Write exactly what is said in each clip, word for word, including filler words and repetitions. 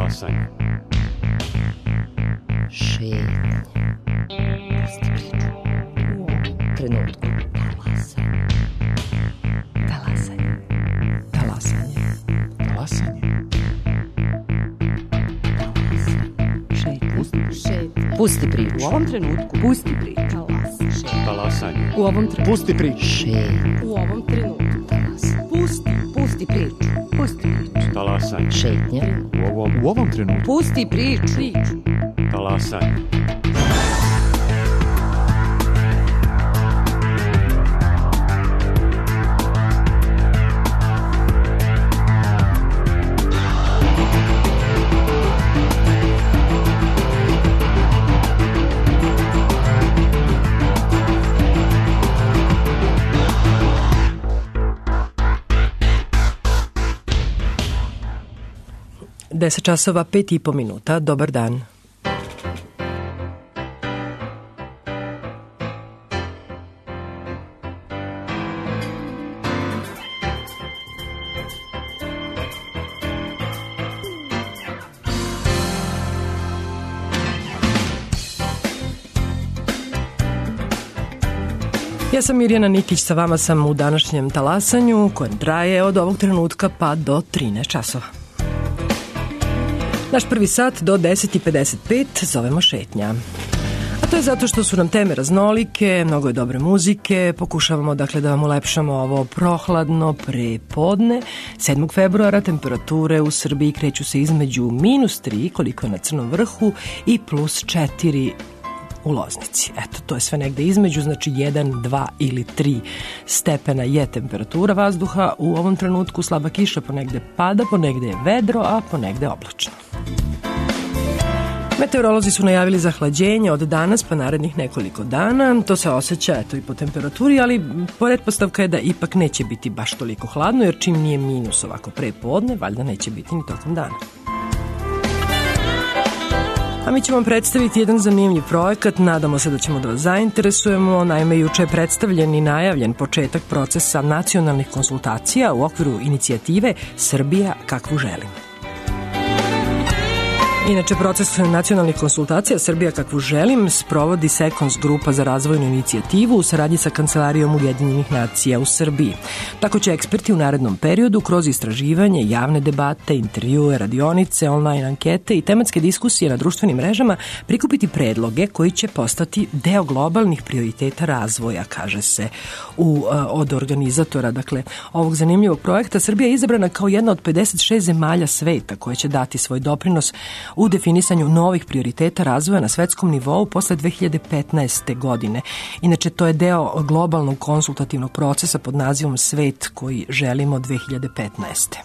Talasanje. Šetnje. Pusti priču. U ovom trenutku. Talasanje. Talasanje. Talasanje. Talasanje. Šetnje. Šetnje. Pusti priču. U ovom trenutku. Pusti priču. Talas. Talasanje. U ovom trenutku. Pusti priču. Šetnje. U ovom trenutku. Talasanje. Pusti. Pusti priču. Pusti priču. Talasanje. Šetnje. U ovom, u ovom trenutku. Pusti priču. Priču. Talasanje. deset časova, pet i po minuta. Dobar dan. Ja sam Mirjana Nikić, sa vama sam u današnjem talasanju kojem traje od ovog trenutka pa do trinaest časova. Naš prvi sat do deset i pedeset pet zovemo šetnja. A to je zato što su nam teme raznolike, mnogo je dobre muzike, pokušavamo dakle da vam ulepšamo ovo prohladno prepodne. sedmog februara temperature u Srbiji kreću se između minus tri, koliko je na Crnom vrhu, i plus četiri u Loznici. Eto, to je sve negde između, znači jedan, dva ili tri stepena je temperatura vazduha. U ovom trenutku slaba kiša, ponegde pada, ponegde je vedro, a ponegde oblačno. Meteorolozi su najavili zahlađenje od danas pa narednih nekoliko dana. To se osjeća eto i po temperaturi, ali pretpostavka je da ipak neće biti baš toliko hladno, jer čim nije minus ovako pre podne, valjda neće biti ni tokom dana. A mi ćemo vam predstaviti jedan zanimljiv projekat, nadamo se da ćemo da vas zainteresujemo. Naime, juče je predstavljen i najavljen početak procesa nacionalnih konsultacija u okviru inicijative Srbija kakvu želimo. Inače, proces nacionalnih konsultacija Srbija kakvu želim sprovodi Sekons grupa za razvojnu inicijativu u saradnji sa Kancelarijom Ujedinjenih nacija u Srbiji. Tako će eksperti u narednom periodu kroz istraživanje, javne debate, intervjue, radionice, online ankete i tematske diskusije na društvenim mrežama prikupiti predloge koji će postati deo globalnih prioriteta razvoja, kaže se u, od organizatora. Dakle, ovog zanimljivog projekta Srbija je izabrana kao jedna od pedeset šest zemalja sveta koje će dati svoj doprinos u definisanju novih prioriteta razvoja na svetskom nivou posle dve hiljade petnaeste. godine. Inače, to je deo globalnog konsultativnog procesa pod nazivom Svet koji želimo dve hiljade petnaeste.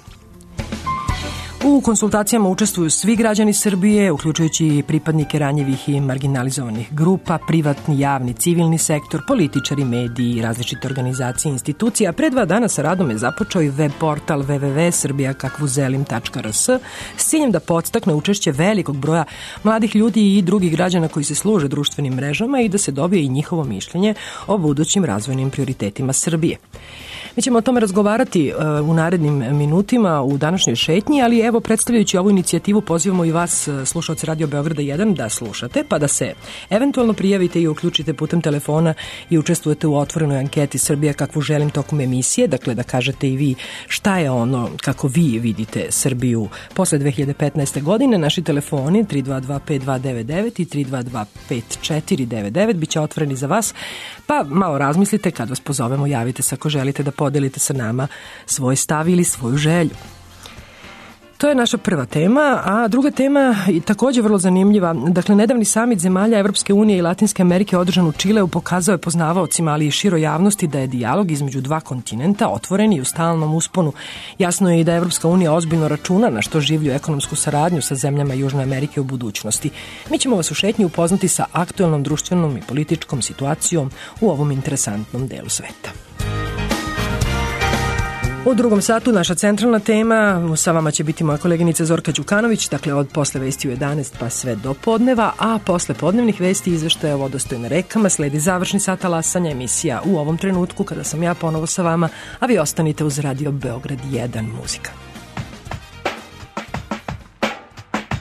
U konsultacijama učestvuju svi građani Srbije, uključujući i pripadnike ranjivih i marginalizovanih grupa, privatni, javni, civilni sektor, političari, mediji, različite organizacije i institucije. A pre dva dana sa radom je započeo i web portal w w w tačka srbija kakvu želim tačka r s s ciljem da podstakne učešće velikog broja mladih ljudi i drugih građana koji se služe društvenim mrežama i da se dobije i njihovo mišljenje o budućim razvojnim prioritetima Srbije. Mi ćemo o tome razgovarati uh, u narednim minutima u današnjoj šetnji, ali evo, predstavljajući ovu inicijativu, pozivamo i vas, slušaoci Radio Beograda jedan, da slušate, pa da se eventualno prijavite i uključite putem telefona i učestvujete u otvorenoj anketi Srbija kakvu želim tokom emisije, dakle da kažete i vi šta je ono kako vi vidite Srbiju posle dve hiljade petnaeste. godine. Naši telefoni tri dva dva pet dva devet devet i tri dva dva pet četiri devet devet biće otvoreni za vas, pa malo razmislite, kad vas pozovemo, javite se ako želite da podelite sa nama svoj stav ili svoju želju. To je naša prva tema, a druga tema je također vrlo zanimljiva. Dakle, nedavni samit zemalja Evropske unije i Latinske Amerike održan u Čileu pokazao je poznavaocima, ali i široj javnosti, da je dijalog između dva kontinenta otvoren i u stalnom usponu. Jasno je i da Evropska unija ozbiljno računa na što življu ekonomsku saradnju sa zemljama Južne Amerike u budućnosti. Mi ćemo vas u šetnji upoznati sa aktuelnom društvenom i političkom situacijom u ovom interesantnom delu sveta. U drugom satu naša centralna tema, sa vama će biti moja koleginica Zorka Đukanović, dakle od posle vesti u jedanaest pa sve do podneva, a posle podnevnih vesti izveštaja o vodostojnim rekama sledi završni sat talasanja, emisija u ovom trenutku kada sam ja ponovo sa vama, a vi ostanite uz Radio Beograd jedan, muzika.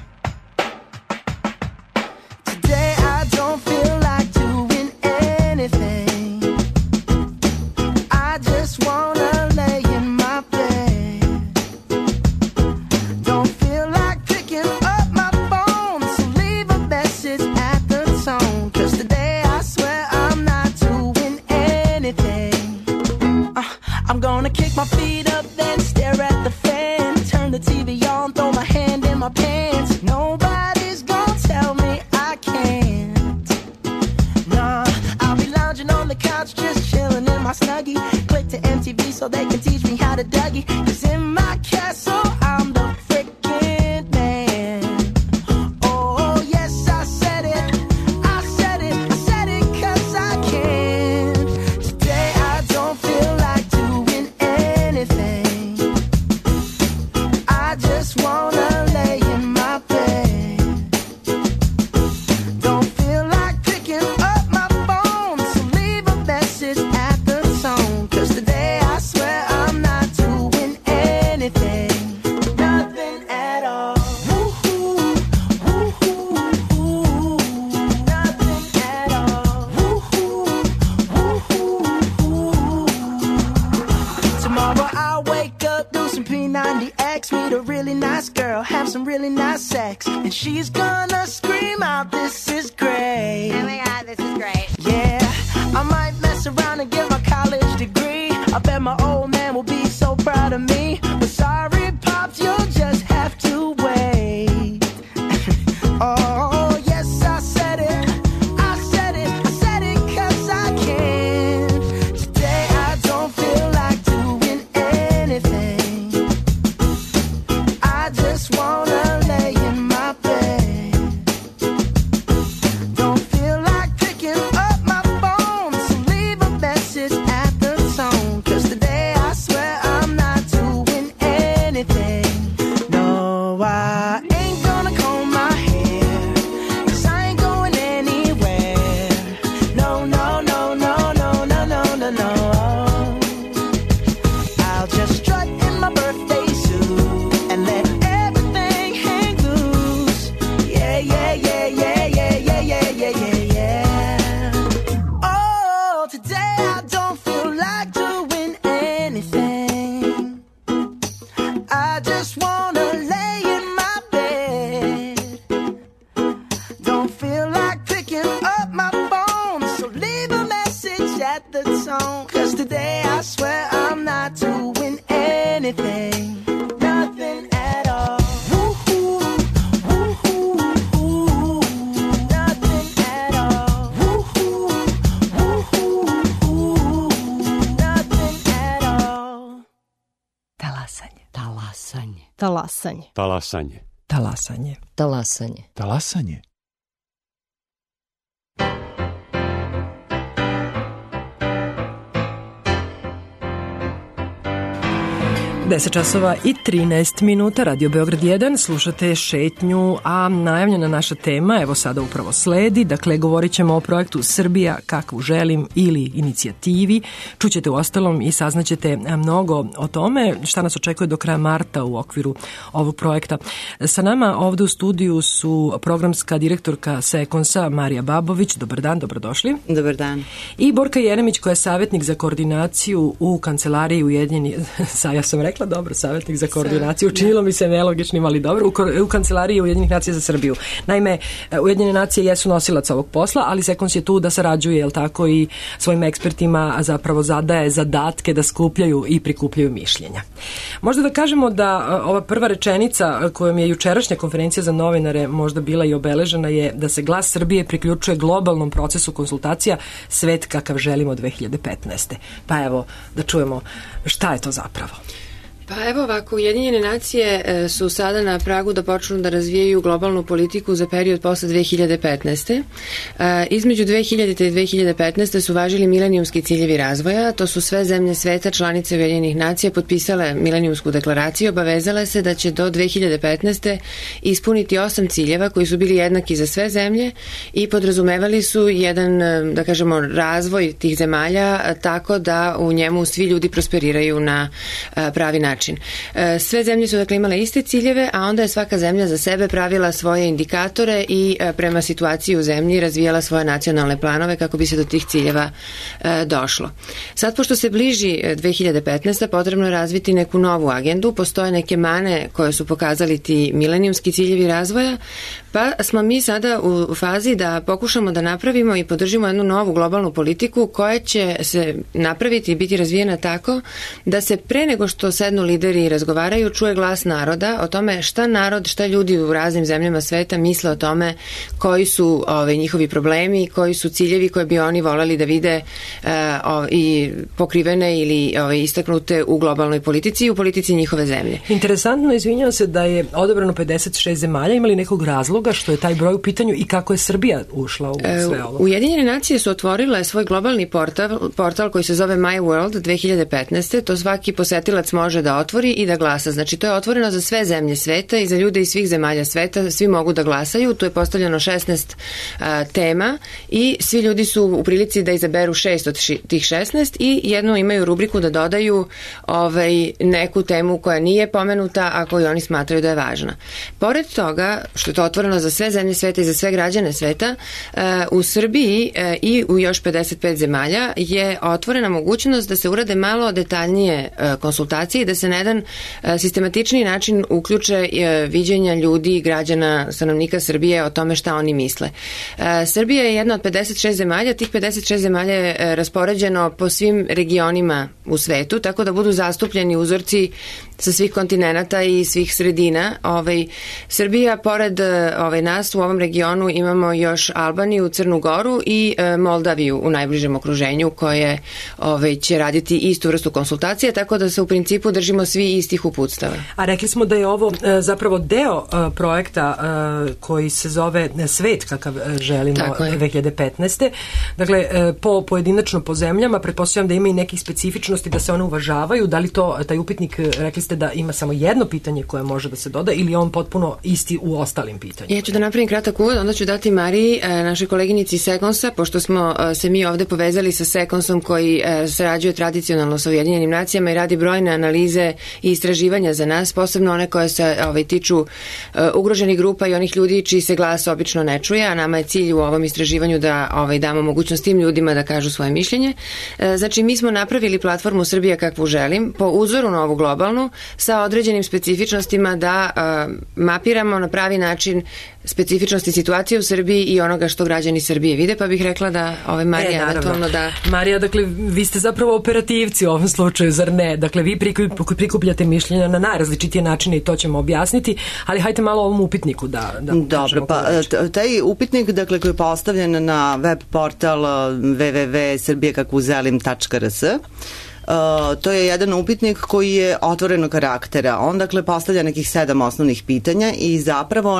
I'm gonna kick my feet up, then stare at the fan. Turn the T V on, throw my hand in my pants. Nobody's gonna tell me I can't. Nah, I'll be lounging on the couch, just chilling in my Snuggie. Click to M T V so they can teach me how to Dougie. Cause in my castle, I'm the freaking man. Oh, yes, I said it. I said it. I said it cause I can. Today I don't feel like doing anything. I just wanna lay in my bed. Don't feel like picking up my phone, so leave a message at the tone. Cause today I swear I'm not doing anything. Nothing at all. Woo-hoo, woo-hoo, woo-hoo. Nothing at all. Woo-hoo, woo-hoo, woo-hoo. Tomorrow I'll wake up, do some P ninety X, meet a really nice girl, have some really nice sex, and she's gonna scream out, "This is great." Oh my god, this is great. Yeah, I might mess around and get my college degree. I bet my old man will be so proud of me. But sorry, Pops, you'll just have to wait. Oh, yes, I said it. I said it. I said it cause I can. Today I don't feel like doing anything. I just wanna lay in my bed. Don't feel like picking up my phone, so leave a message at the tone. Cause today I swear I'm not doing anything. No, I ain't gonna comb my hair, cause I ain't going anywhere. No, no, no, no, no, no, no, no, no. I'll just strut in my birthday suit and let everything hang loose. Yeah, yeah, yeah, yeah, yeah, yeah, yeah, yeah, yeah, yeah. Oh, today I don't feel like doing anything. I just wanna lay in my bed. Don't feel like picking up my phone, so leave a message at the tone. Cause today I swear I'm not doing anything. Nothing at all. Woo-hoo, woo-hoo, woo-hoo. Nothing at all. Woo-hoo, woo-hoo, woo-hoo. Nothing at all. Talasanje. Talasanje. Talasanje. Talasanje. Talasanje. Talasanje. Talasanje. deset časova i trinaest minuta, Radio Beograd jedan, slušate Šetnju, a najavljena naša tema, evo sada upravo sledi, dakle govorit ćemo o projektu Srbija kakvu želim ili inicijativi, čućete u ostalom i saznaćete mnogo o tome šta nas očekuje do kraja marta u okviru ovog projekta. Sa nama ovde u studiju su programska direktorka Sekonsa Marija Babović, dobar dan, dobrodošli. Dobar dan. I Borka Jeremić koja je savjetnik za koordinaciju u kancelariji Ujedinjenih, ja sam rekla dobro, savjetnik za koordinaciju, učinilo mi se nelogičnim, ali dobro, u, u kancelariji Ujedinjenih nacija za Srbiju. Naime, Ujedinjene nacije jesu nosilac ovog posla, ali Sekons je tu da sarađuje, jel tako, i svojim ekspertima zapravo zadaje zadatke da skupljaju i prikupljaju mišljenja. Možda da kažemo da ova prva rečenica kojom je jučerašnja konferencija za novinare možda bila i obeležena je da se Glas Srbije priključuje globalnom procesu konsultacija Svet kakav želimo dve hiljade petnaeste. Pa evo, da čujemo šta je to zapravo. Pa evo ovako, Ujedinjene nacije su sada na pragu da počnu da razvijaju globalnu politiku za period posle dve hiljade petnaeste. Između dve hiljadite i dve hiljade petnaeste su važili milenijumski ciljevi razvoja, to su sve zemlje sveta članice Ujedinjenih nacija potpisale milenijumsku deklaraciju, obavezale se da će do dve hiljade petnaeste ispuniti osam ciljeva koji su bili jednaki za sve zemlje i podrazumevali su jedan, da kažemo, razvoj tih zemalja tako da u njemu svi ljudi prosperiraju na pravi način. način. E, sve zemlje su dakle imale iste ciljeve, a onda je svaka zemlja za sebe pravila svoje indikatore i e, prema situaciji u zemlji razvijala svoje nacionalne planove kako bi se do tih ciljeva e, došlo. Sad, pošto se bliži dve hiljade petnaesta. potrebno je razviti neku novu agendu, postoje neke mane koje su pokazali ti milenijumski ciljevi razvoja, pa smo mi sada u fazi da pokušamo da napravimo i podržimo jednu novu globalnu politiku koja će se napraviti i biti razvijena tako da se pre nego što sednu lideri i razgovaraju čuje glas naroda o tome šta narod, šta ljudi u raznim zemljama sveta misle o tome koji su ove, njihovi problemi, koji su ciljevi koje bi oni voleli da vide e, o, i pokrivene ili ove, istaknute u globalnoj politici i u politici njihove zemlje. Interesantno, izvinjam se da je odabrano pedeset šest zemalja, imali nekog razloga što je taj broj u pitanju i kako je Srbija ušla u sve ovo? Ujedinjene nacije su otvorile svoj globalni portal, portal koji se zove My World dve hiljade petnaeste. To svaki posetilac može da otvori i da glasa. Znači, to je otvoreno za sve zemlje sveta i za ljude iz svih zemalja sveta. Svi mogu da glasaju. Tu je postavljeno šesnaest a, tema i svi ljudi su u prilici da izaberu šest od ši, tih šesnaest i jednu imaju rubriku da dodaju ovaj, neku temu koja nije pomenuta, a koju oni smatraju da je važna. Pored toga, što je to otvoreno za sve zemlje sveta i za sve građane sveta, u Srbiji i u još pedeset pet zemalja je otvorena mogućnost da se urade malo detaljnije konsultacije i da se na jedan sistematičniji način uključe viđenja ljudi i građana, stanovnika Srbije o tome šta oni misle. Srbija je jedna od pedeset šest zemalja, tih pedeset šest zemalja je raspoređeno po svim regionima u svetu, tako da budu zastupljeni uzorci sa svih kontinenata i svih sredina. Ovaj, Srbija, pored ovaj, nas u ovom regionu imamo još Albaniju, Crnu Goru i e, Moldaviju u najbližem okruženju koje ovaj, će raditi istu vrstu konsultacije, tako da se u principu držimo svi istih uputstava. A rekli smo da je ovo e, zapravo deo e, projekta e, koji se zove Svet kakav želimo dve hiljade petnaeste. Dakle, e, po pojedinačno po zemljama, pretpostavljam da ima i nekih specifičnosti da se one uvažavaju. Da li to, taj upitnik, rekli ste da ima samo jedno pitanje koje može da se doda ili je on potpuno isti u ostalim pitanjima? Ja ću da napravim kratak uvod, onda ću dati Mariji, našoj koleginici Sekonsa, pošto smo se mi ovde povezali sa Sekonsom koji sarađuje tradicionalno sa Ujedinjenim nacijama i radi brojne analize i istraživanja za nas, posebno one koje se ovaj, tiču ugroženih grupa i onih ljudi čiji se glas obično ne čuje, a nama je cilj u ovom istraživanju da ovaj, damo mogućnost tim ljudima da kažu svoje mišljenje. Znači, mi smo napravili platformu Srbija kakvu želim, po uzoru na ovu globalnu, sa određenim specifičnostima da uh, mapiramo na pravi način specifičnosti situacije u Srbiji i onoga što građani Srbije vide, pa bih rekla da ovaj Marija e, eventualno da... Marija, dakle, vi ste zapravo operativci u ovom slučaju, zar ne? Dakle, vi prikupljate mišljenja na najrazličitije načine i to ćemo objasniti, ali hajte malo o ovom upitniku da... da Dobro, pa taj upitnik, dakle, koji je postavljen na web portal w w w tačka srbija kakvu želim tačka r s, Uh, to je jedan upitnik koji je otvorenog karaktera. On, dakle, postavlja nekih sedam osnovnih pitanja i zapravo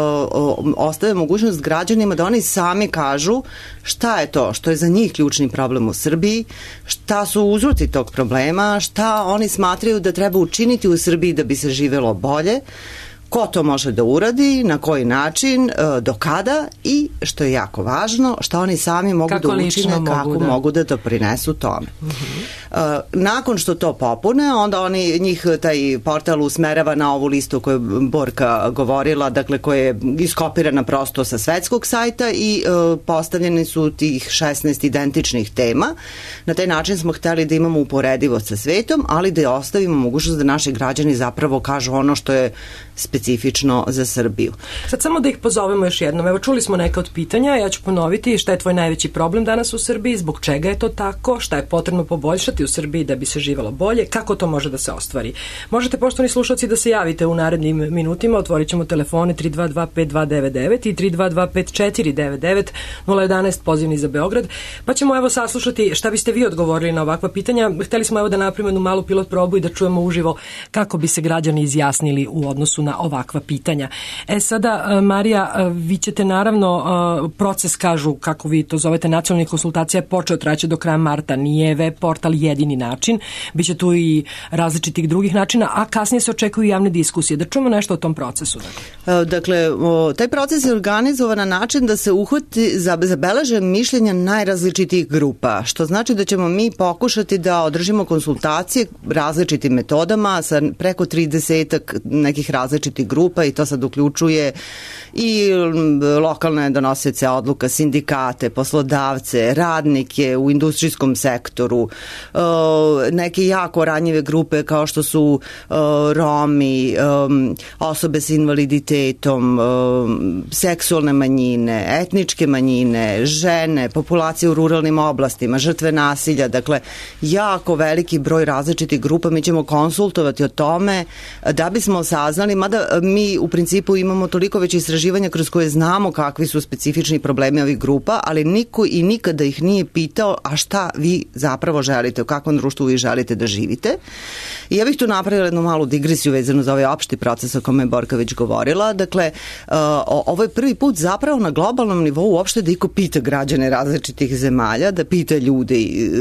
uh, ostaje mogućnost građanima da oni sami kažu šta je to što je za njih ključni problem u Srbiji, šta su uzroci tog problema, šta oni smatraju da treba učiniti u Srbiji da bi se živelo bolje, ko to može da uradi, na koji način, do kada i, što je jako važno, šta oni sami mogu kako da učine, kako mogu da, mogu da doprinesu tome. Uh-huh. Nakon što to popune, onda oni, njih taj portal usmerava na ovu listu koju je Borka govorila, dakle koja je iskopirana prosto sa svetskog sajta i uh, postavljeni su tih šesnaest identičnih tema. Na taj način smo hteli da imamo uporedivost sa svetom, ali da ostavimo mogućnost da naši građani zapravo kažu ono što je specifično za Srbiju. Sad samo da ih pozovemo još jednom. Evo, čuli smo neka od pitanja, ja ću ponoviti šta je tvoj najveći problem danas u Srbiji, zbog čega je to tako, šta je potrebno poboljšati u Srbiji da bi se živelo bolje, kako to može da se ostvari. Možete, poštovani slušalci, da se javite u narednim minutima, otvorit ćemo telefone tri dva dva pet dva devet devet i tri dva dva pet četiri devet devet nula jedanaest pozivni za Beograd, pa ćemo evo saslušati šta biste vi odgovorili na ovakva pitanja. Hteli smo evo da napravimo jednu malu pilot probu i da čujemo uživo kako bi se građani izjasnili u odnosu na ovakva pitanja. E sada, Marija, vi ćete naravno, proces, kažu, kako vi to zovete, nacionalnih konsultacija je počeo, traće do kraja marta, nije web portal jedini način, biće tu i različitih drugih načina, a kasnije se očekuju javne diskusije. Da čujemo nešto o tom procesu. Dakle, dakle taj proces je organizovan na način da se uhvati, zabeleže mišljenja najrazličitijih grupa, što znači da ćemo mi pokušati da održimo konsultacije različitim metodama sa preko tridesetak nekih različitih grupa, i to sad uključuje i lokalne donosioce odluka, sindikate, poslodavce, radnike u industrijskom sektoru, neke jako ranjive grupe kao što su Romi, osobe s invaliditetom, seksualne manjine, etničke manjine, žene, populacije u ruralnim oblastima, žrtve nasilja, dakle jako veliki broj različitih grupa. Mi ćemo konsultovati o tome da bismo saznali, mada mi u principu imamo toliko već istraživanja kroz koje znamo kakvi su specifični problemi ovih grupa, ali niko i nikada ih nije pitao a šta vi zapravo želite, u kakvom društvu vi želite da živite. I ja bih tu napravila jednu malu digresiju vezanu za ovaj opšti proces o kome je Borka već govorila. Dakle, ovo je prvi put zapravo na globalnom nivou uopšte da iko pita građane različitih zemalja, da pita ljude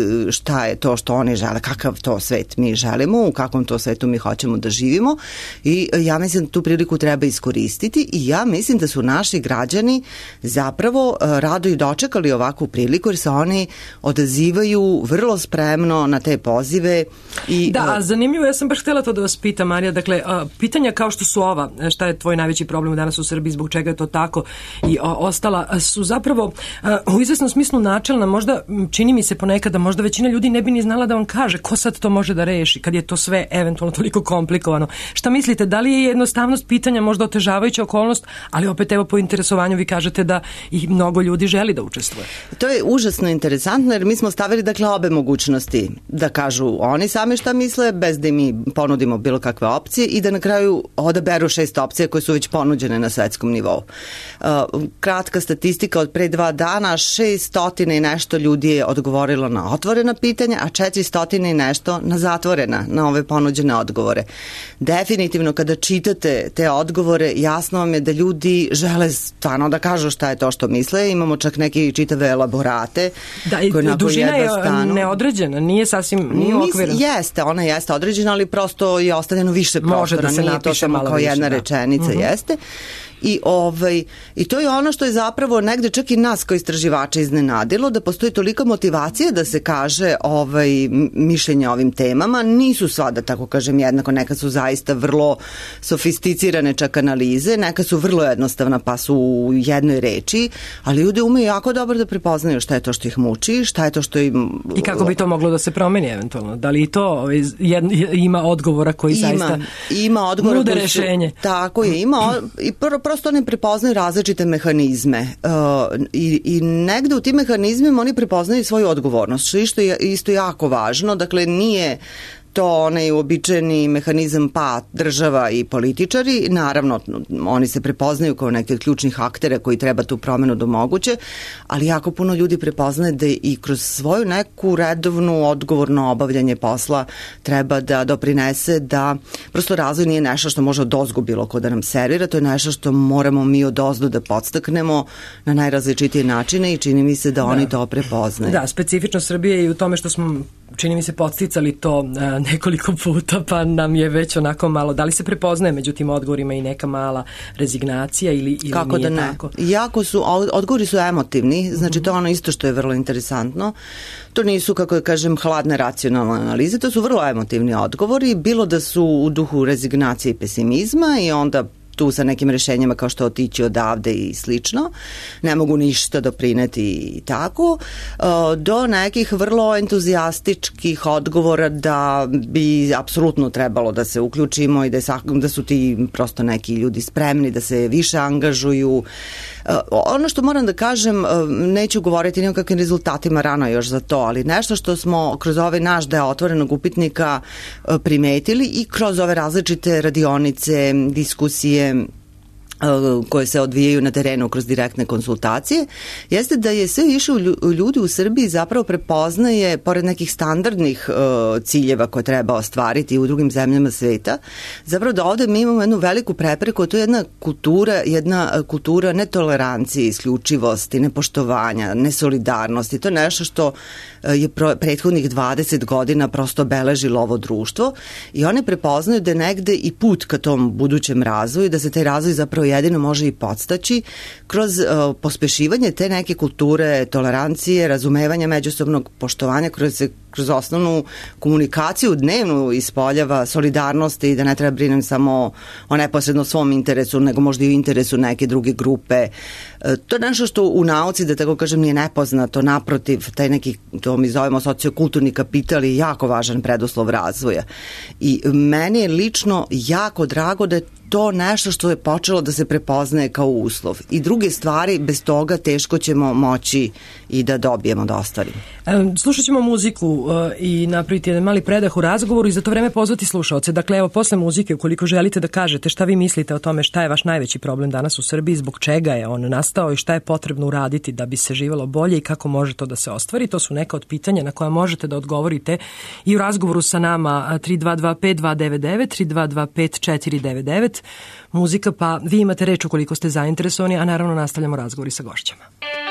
šta je to što oni žele, kakav to svet mi želimo, u kakvom to svetu mi hoćemo da živimo, i ja mislim da tu priliku treba iskoristiti, i ja mislim da su naši građani zapravo rado i dočekali ovakvu priliku, jer se oni odazivaju vrlo spremno na te pozive. I, da, a zanimljivo, ja sam baš htjela to da vas pitam, Marija, dakle, pitanja kao što su ova, šta je tvoj najveći problem danas u Srbiji, zbog čega je to tako i ostala, su zapravo u izvesnom smislu načelna, možda čini mi se ponekad da možda većina ljudi ne bi ni znala da vam kaže ko sad to može da reši, kad je to sve eventualno toliko komplikovano. Šta mislite, da li je jednostavnost pitanja možda otežavajuća okolnost, ali opet evo po interesovanju vi kažete da ih mnogo ljudi želi da učestvuje? To je užasno interesantno, jer mi smo stavili dakle obe mogućnosti, da kažu oni sami šta misle, bez da mi ponudimo bilo kakve opcije, i da na kraju odaberu šest opcija koje su već ponuđene na svetskom nivou. Uh, kratka statistika od pre dva dana, šeststotine i nešto ljudi je odgovorilo na otvorena pitanja, a četiristotina i nešto na zatvorena, na ove ponuđene odgovore. Definitivno kada čitate te odgovore, jasno vam je da ljudi žele stvarno da kažu šta je to što misle. Imamo čak neke čitave elaborate. Da, i dužina je neodređena, nije sasvim, nije okvirna. Jeste, ona jeste određena, ali prosto je ostavljeno više prostora. Može da se nije napiše to samo malo kao više, jedna da. rečenica, Uh-huh. jeste. I, ovaj, I to je ono što je zapravo negde čak i nas kao istraživača iznenadilo, da postoji tolika motivacija da se kaže ovaj, mišljenja o ovim temama. Nisu sva, da tako kažem, jednako, neka su zaista vrlo sofisticirane čak analize, neka su vrlo jednostavna pa su u jednoj reči, ali ljudi umeju jako dobro da prepoznaju šta je to što ih muči, šta je to što im... I kako bi to moglo da se promeni eventualno? Da li i to ovaj, jed, ima odgovora koji ima, zaista ima odgovora nude koji su, rešenje? Tako je, ima i prvo prosto oni prepoznaju različite mehanizme uh, i, i negde u tim mehanizmima oni prepoznaju svoju odgovornost, što je isto, isto jako važno. Dakle, nije to onaj uobičajeni mehanizam pa država i političari, naravno oni se prepoznaju kao neki od ključnih aktera koji treba tu promenu da moguće, ali jako puno ljudi prepoznaje da i kroz svoju neku redovnu odgovorno obavljanje posla treba da doprinese da prosto razvoj nije nešto što može odozgo bilo ko da nam servira, to je nešto što moramo mi odozdo da podstaknemo na najrazličitije načine i čini mi se da, da. oni to prepoznaju. Da, specifično Srbije je i u tome što smo, čini mi se, podsticali to nekoliko puta, pa nam je već onako malo, da li se prepoznaje među tim odgovorima i neka mala rezignacija ili, ili kako nije da ne? Tako? Jako su, odgovori su emotivni, znači to je ono isto što je vrlo interesantno. To nisu, kako kažem, hladne racionalne analize, to su vrlo emotivni odgovori, bilo da su u duhu rezignacije i pesimizma i onda tu sa nekim rešenjima kao što otići odavde i slično, ne mogu ništa doprineti i tako, do nekih vrlo entuzijastičkih odgovora da bi apsolutno trebalo da se uključimo i da, je, da su ti prosto neki ljudi spremni da se više angažuju. Ono što moram da kažem, neću govoriti ni o kakvim rezultatima, rano još za to, ali nešto što smo kroz ovaj naš deo otvorenog upitnika primetili i kroz ove različite radionice, diskusije koje se odvijaju na terenu kroz direktne konsultacije, jeste da je sve više ljudi u Srbiji zapravo prepoznaje, pored nekih standardnih uh, ciljeva koje treba ostvariti u drugim zemljama sveta, zapravo da ovde mi imamo jednu veliku prepreku, to je jedna kultura, jedna kultura netolerancije, isključivosti, nepoštovanja, nesolidarnosti. To je nešto što je prethodnih dvadeset godina prosto beležilo ovo društvo i one prepoznaju da je negde i put ka tom budućem razvoju, da se taj razvoj zapravo jedino može i podstaći kroz uh, pospešivanje te neke kulture, tolerancije, razumevanja međusobnog poštovanja, kroz se kroz osnovnu komunikaciju dnevnu ispoljava solidarnosti i da ne treba brinem samo o neposredno svom interesu, nego možda i u interesu neke druge grupe. E, to je nešto što u nauci, da tako kažem, nije nepoznato, naprotiv, taj neki, to mi zovemo sociokulturni kapital je jako važan preduslov razvoja. I meni je lično jako drago da je to nešto što je počelo da se prepoznaje kao uslov. I druge stvari, bez toga teško ćemo moći i da dobijemo, da ostvarimo. Slušat ćemo muziku uh, i napraviti jedan mali predah u razgovoru i za to vreme pozvati slušaoce. Dakle, evo, posle muzike, ukoliko želite da kažete šta vi mislite o tome šta je vaš najveći problem danas u Srbiji, zbog čega je on nastao i šta je potrebno uraditi da bi se živelo bolje i kako može to da se ostvari, to su neka od pitanja na koja možete da odgovorite i u razgovoru sa nama tri dva dva pet dva devet devet, tri dva dva pet četiri devet devet. Muzika, pa vi imate reč ukoliko ste zainteresovani, a naravno nastavljamo razgovori sa gošćama.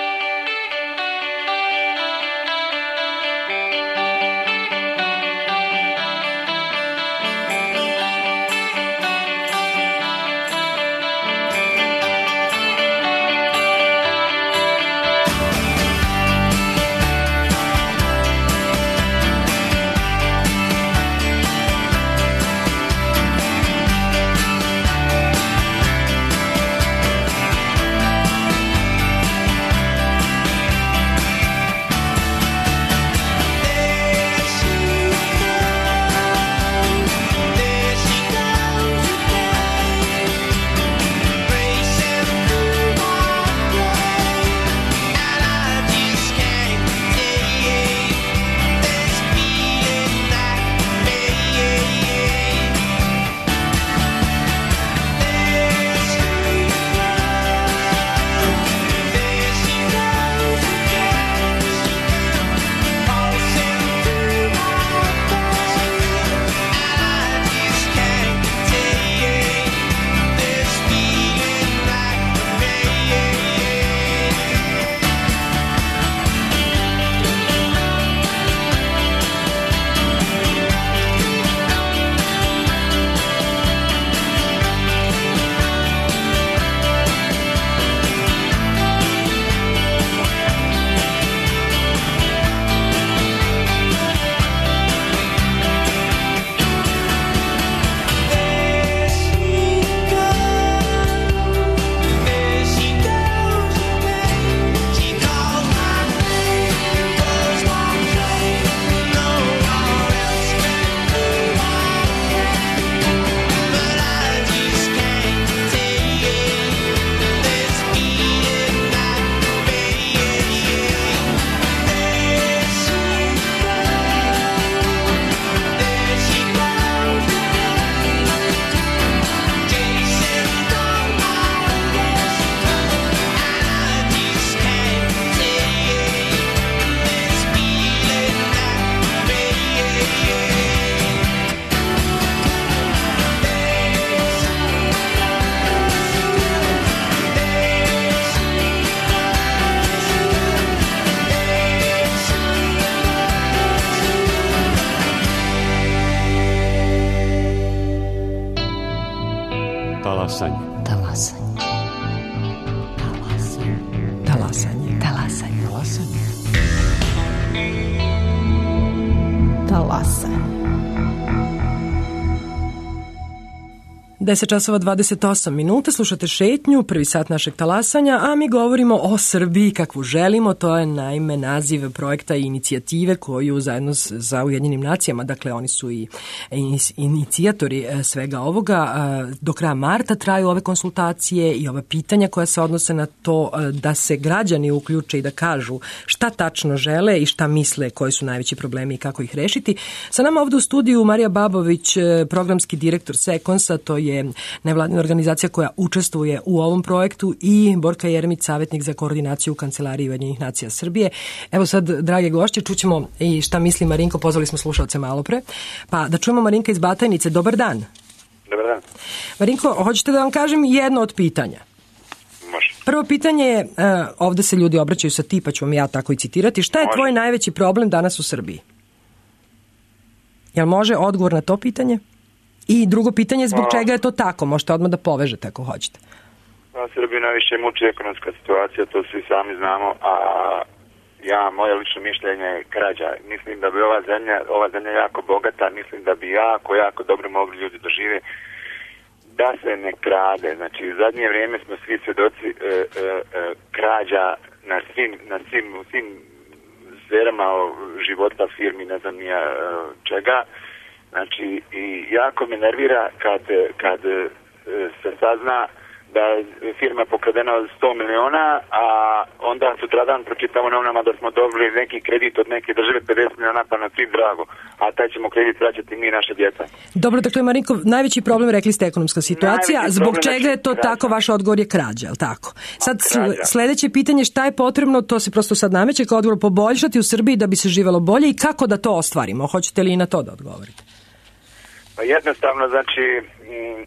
Talasanje. Talasanje. Talasanje. Talasanje. Talasanje. Talasanje. Talasanje. deset časova dvadeset osam minuta, slušate Šetnju, prvi sat našeg talasanja, a mi govorimo o Srbiji kakvu želimo. To je naime naziv projekta i inicijative koju zajedno sa Ujedinjenim nacijama, dakle oni su i inicijatori svega ovoga, do kraja marta traju ove konsultacije i ove pitanja koja se odnose na to da se građani uključe i da kažu šta tačno žele i šta misle, koji su najveći problemi i kako ih rešiti. Sa nama ovde u studiju Marija Babović, programski direktor Sekonsa, to je je nevladina organizacija koja učestvuje u ovom projektu, i Borka Jeremić, savjetnik za koordinaciju u Kancelariji Ujedinjenih nacija Srbije. Evo sad, drage gošće, čućemo i šta misli Marinko, pozvali smo slušalce malo pre. Pa da čujemo Marinka iz Batajnice. Dobar dan. Dobar dan. Marinko, hoćete da vam kažem jedno od pitanja? Može. Prvo pitanje je, ovde se ljudi obraćaju sa ti, pa ću vam ja tako i citirati. Šta je Može. tvoj najveći problem danas u Srbiji? Jel može odgovor na to pitanje? I drugo pitanje, zbog čega je to tako? Možete odmah da povežete ako hoćete. Na Srbiji najviše muči ekonomska situacija, to svi sami znamo, a ja, moje lično mišljenje je krađa. Mislim da bi ova zemlja, ova zemlja jako bogata, mislim da bi jako, jako dobro mogli ljudi dožive da se ne krade. Znači, u zadnje vrijeme smo svi svedoci e, e, e, krađa na svim, na svim, u svim sferama života, firmi, ne znam nija e, čega. Znači, i jako me nervira kad, kad e, se sazna da je firma pokradena od sto miliona, a onda sutradan pročitamo novinama da smo dobili neki kredit od neke države pedeset miliona, pa na svi drago, a taj ćemo kredit vraćati mi i naše djeca. Dobro, dakle, Marinko, najveći problem, rekli ste, ekonomska situacija. Najveći Zbog problem, čega je to krađa. tako? Vaš odgovor je krađa, je li tako? Sad Krađa. sledeće pitanje, šta je potrebno, to se prosto sad nameće kao odgovor, poboljšati u Srbiji da bi se živelo bolje i kako da to ostvarimo? Hoćete li i na to da odgovorite? Pa jednostavno, znači, m,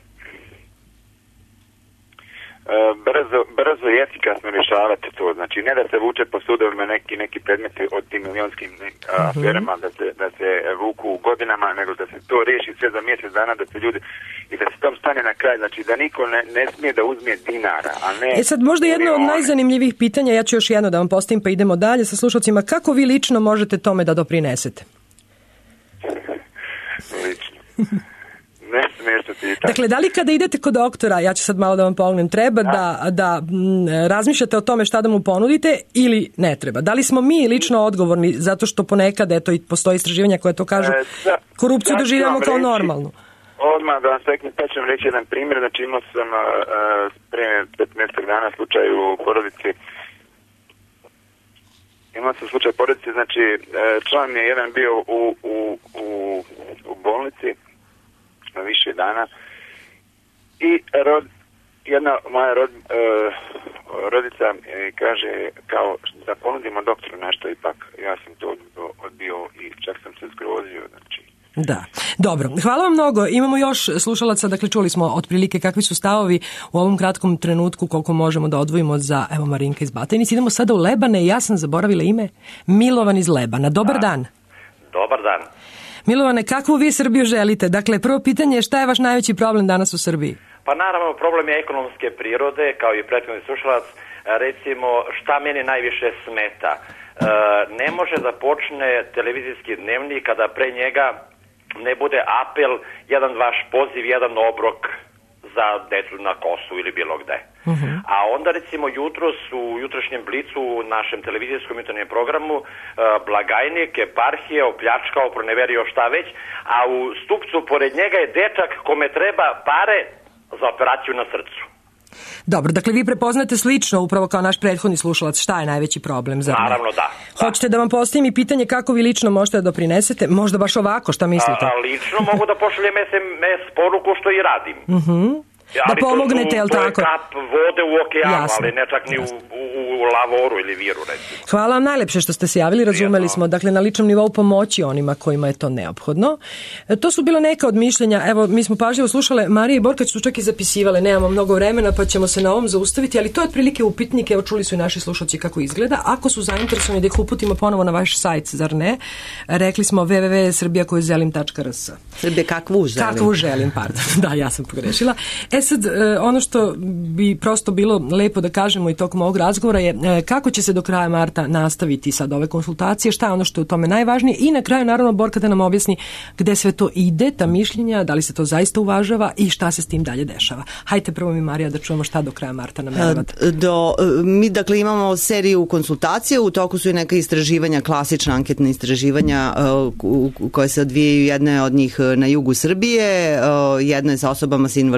brzo, brzo i efikasno rješavati to. Znači, ne da se vuče po sudovima neki, neki predmeti od tim milionskim aferama, da se, da se vuku godinama, nego da se to riješi sve za mjesec dana, da se ljudi, i da se tom stane na kraj. Znači, da niko ne, ne smije da uzme dinara, a ne... E sad, možda jedno od najzanimljivijih pitanja, ja ću još jedno da vam postavim, pa idemo dalje sa slušalcima. Kako vi lično možete tome da doprinesete? Lično. Ne smiješ ti tako. Dakle, da li kada idete kod doktora, ja ću sad malo da vam pomognem, treba da, da m, razmišljate o tome šta da mu ponudite ili ne treba? Da li smo mi lično odgovorni zato što ponekad, eto, i postoji istraživanja koje to kažu, E, da, korupciju ja ću doživljamo vam kao reći, normalnu? Odmah da vam steknem, pa ću vam reći jedan primjer. Znači, imao sam uh, prije petnaest dana slučaj u porodici. Imao sam slučaj u porodici, znači, član je jedan bio u, u, u, u bolnici više dana i rod, jedna moja rod, uh, rodica e, kaže kao da ponudimo doktoru nešto, ipak ja sam to odbio i čak sam se zgrozio, znači. Da, dobro. Hvala vam mnogo. Imamo još slušalaca, dakle čuli smo otprilike kakvi su stavovi u ovom kratkom trenutku, koliko možemo da odvojimo za, evo, Marinka iz Batajnice. Idemo sada u Lebane, ja sam zaboravila ime, Milovan iz Lebana. Dobar da. dan. Dobar dan. Milovane, kakvu vi Srbiju želite? Dakle, prvo pitanje je šta je vaš najveći problem danas u Srbiji? Pa naravno, problem je ekonomske prirode, kao i prethodni slušalac. Recimo, šta meni najviše smeta? E, ne može da počne televizijski dnevnik kada pre njega ne bude apel, jedan vaš poziv, jedan obrok za decu na Kosu ili bilo gde. Uh-huh. A onda recimo jutros u jutrošnjem blicu u našem televizijskom jutarnjem programu uh, blagajnik, eparhije, opljačkao, proneverio šta već, a u stupcu pored njega je dečak kome treba pare za operaciju na srcu. Dobro, dakle vi prepoznate slično upravo kao naš prethodni slušalac šta je najveći problem za Naravno da, da. Hoćete da vam postavim i pitanje kako vi lično možete da doprinesete? Možda baš ovako, šta mislite? A, lično mogu da pošaljem es em es poruku što i radim. Mhm. Da pomognete, jel tako? To je kap vode u okeanu, Jasno. ali ne čak ni u, u, u lavoru ili viru, recimo. Hvala vam najlepše što ste se javili, razumeli smo, dakle, na ličnom nivou pomoći onima kojima je to neophodno. E, to su bila neka od mišljenja, evo, mi smo pažljivo slušale, Marija i Borka su čak i zapisivale, nemamo mnogo vremena, pa ćemo se na ovom zaustaviti, ali to je otprilike upitnik, evo, čuli su i naši slušalci kako izgleda. Ako su zainteresovani da ih uputimo ponovo na vaš sajt, zar ne? Rekli smo w w w tačka srbija koju želim tačka r s. Srbija kakvu želim. Kakvu želim, pardon. Da, ja sam pogrešila. E sad, ono što bi prosto bilo lepo da kažemo i tokom ovog razgovora je kako će se do kraja marta nastaviti sad ove konsultacije, šta je ono što je u tome najvažnije i na kraju naravno Borka da nam objasni gde sve to ide, ta mišljenja, da li se to zaista uvažava i šta se s tim dalje dešava. Hajte prvo mi, Marija, da čujemo šta do kraja marta nameravate. Do, mi dakle imamo seriju konsultacija, u toku su i neka istraživanja, klasična anketna istraživanja koje se odvijaju, jedna od njih na jugu Srbije, jedna je sa osobama sa invaliditetom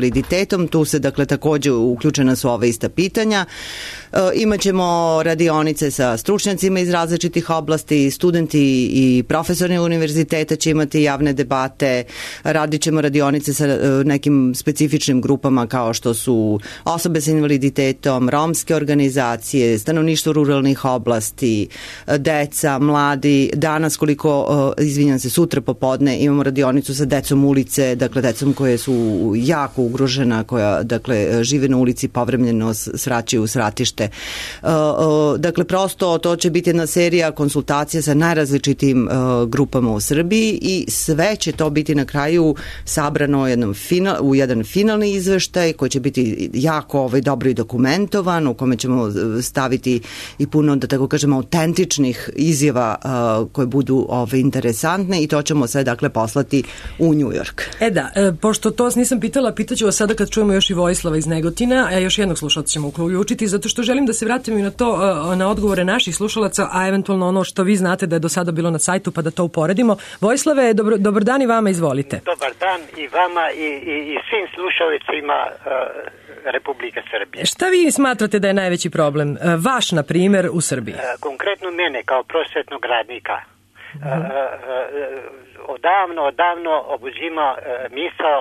svetom. Tu se dakle takođe uključena su ova ista pitanja. E, imaćemo radionice sa stručnjacima iz različitih oblasti, studenti i profesori univerziteta će imati javne debate, radit ćemo radionice sa e, nekim specifičnim grupama kao što su osobe sa invaliditetom, romske organizacije, stanovništvo ruralnih oblasti, deca, mladi. Danas, koliko, izvinjam se, sutra popodne imamo radionicu sa decom ulice, dakle decom koje su jako ugrožena, koja dakle žive na ulici, povremeno svraćaju u svratište. Dakle, prosto to će biti jedna serija konsultacija sa najrazličitim grupama u Srbiji i sve će to biti na kraju sabrano u, jednom final, u jedan finalni izveštaj koji će biti jako ovaj, dobro i dokumentovan, u kome ćemo staviti i puno, da tako kažemo, autentičnih izjava uh, koje budu ove, interesantne i to ćemo sve dakle poslati u New York. E da, e, pošto to vas nisam pitala, pitaću vas sada kad čujemo još i Vojislava iz Negotina, a još jednog slušalca ćemo uključiti, zato što želim da se vratim i na to, na odgovore naših slušalaca, a eventualno ono što vi znate da je do sada bilo na sajtu, pa da to uporedimo. Vojislave, dobro, dobar dan i vama, izvolite. Dobar dan i vama i, i, i svim slušalicima uh, Republike Srbije. Šta vi smatrate da je najveći problem? Vaš, na primjer, u Srbiji? Konkretno mene kao prosvetnog radnika. Mm-hmm. Odavno, odavno obuzima misao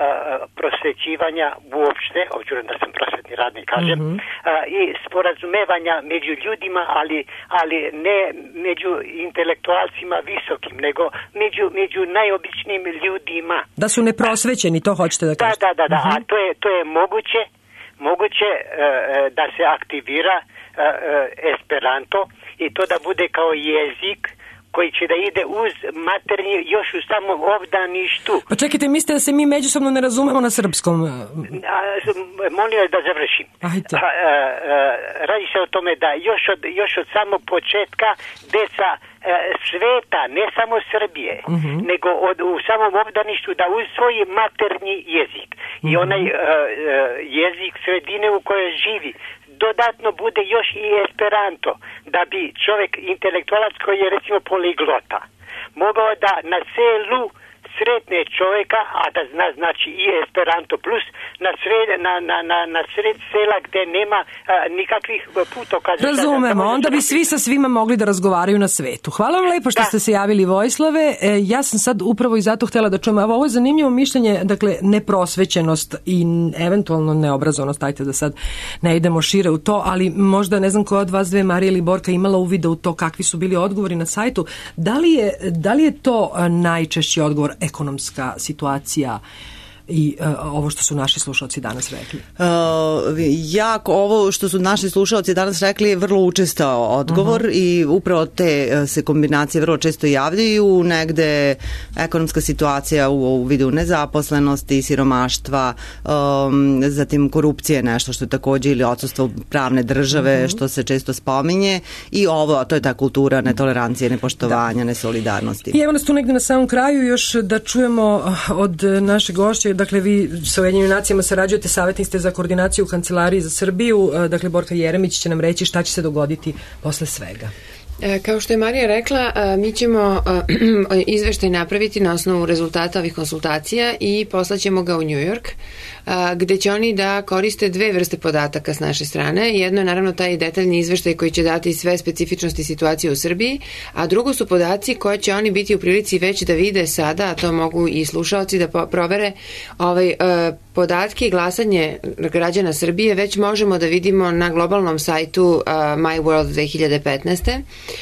prosvećivanja uopšte, obzirom da sam prosvetni radnik, kažem, mm-hmm. i sporazumevanja među ljudima, ali, ali ne među intelektualcima visokim, nego među, među najobičnijim ljudima. Da su neprosvećeni, to hoćete da kažete? Da, da, da, da. Mm-hmm. A to je, to je moguće, moguće uh, da se aktivira uh, uh, Esperanto i to da bude kao jezik koji će da ide uz maternji još u samom obdaništu. Pa čekajte, mislite da se mi međusobno ne razumemo na srpskom? A, molim vas da završim. Ajde. A, a, a, radi se o tome da još od, još od samog početka deca a, sveta, ne samo Srbije, uh-huh. nego od, u samom obdaništu da usvoji maternji jezik. Uh-huh. I onaj a, a, jezik sredine u kojoj živi dodatno bude još i Esperanto, da bi čovjek, intelektualac koji je recimo poliglota, mogao da na selu sretne čovjeka, a da zna znači i Esperanto plus, na sred, na, na, na, na sred sela gde nema a, nikakvih putokaza. Razumemo, onda bi svi sa svima mogli da razgovaraju na svetu. Hvala vam lepo što da. ste se javili, Vojislave. E, ja sam sad upravo i zato htjela da čujem, a ovo je zanimljivo mišljenje, dakle, neprosvećenost i eventualno neobrazovanost, ajte da sad ne idemo šire u to, ali možda, ne znam koja od vas dve, Marija ili Borka, imala uvida u to kakvi su bili odgovori na sajtu. Da li je, da li je to najčešći odgovor, ekonomska situacija i uh, ovo što su naši slušalci danas rekli? Uh, jako, ovo što su naši slušalci danas rekli je vrlo učestao odgovor uh-huh. i upravo te uh, se kombinacije vrlo često javljaju, negde ekonomska situacija u, u vidu nezaposlenosti, siromaštva, um, zatim korupcije, nešto što je takođe, ili odsustvo pravne države, uh-huh. što se često spominje, i ovo, a to je ta kultura netolerancije, nepoštovanja, da. nesolidarnosti. I evo nas tu negde na samom kraju još da čujemo od našeg gošća. Dakle, vi sa Ujedinjenim nacijama sarađujete, savjetnik ste za koordinaciju u Kancelariji za Srbiju. Dakle, Borka Jeremić će nam reći šta će se dogoditi posle svega. Kao što je Marija rekla, mi ćemo izveštaj napraviti na osnovu rezultata ovih konsultacija i poslaćemo ga u New York, gde će oni da koriste dve vrste podataka s naše strane. Jedno je naravno taj detaljni izveštaj koji će dati sve specifičnosti situacije u Srbiji, a drugo su podaci koje će oni biti u prilici već da vide sada, a to mogu i slušaoci da provere, ovaj, podatke i glasanje građana Srbije već možemo da vidimo na globalnom sajtu My World dve hiljade petnaeste.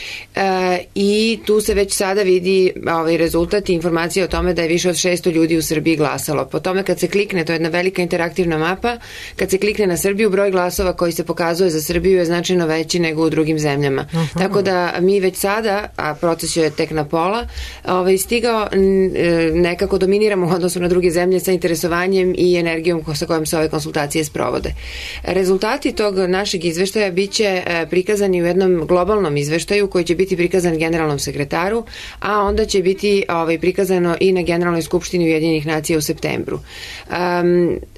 E, i tu se već sada vidi ovaj rezultat i informacija o tome da je više od šesto ljudi u Srbiji glasalo. Po tome kad se klikne, to je jedna velika interaktivna mapa, kad se klikne na Srbiju, broj glasova koji se pokazuje za Srbiju je značajno veći nego u drugim zemljama. Uh-huh. Tako da mi već sada, a proces je tek na pola, ovaj, stigao nekako dominiramo u odnosu na druge zemlje sa interesovanjem i energijom sa kojom se ove konsultacije sprovode. Rezultati tog našeg izveštaja biće prikazani u jednom globalnom izveštaju koji će biti prikazan generalnom sekretaru, a onda će biti ovaj, prikazano i na Generalnoj skupštini Ujedinjenih nacija u septembru. Um,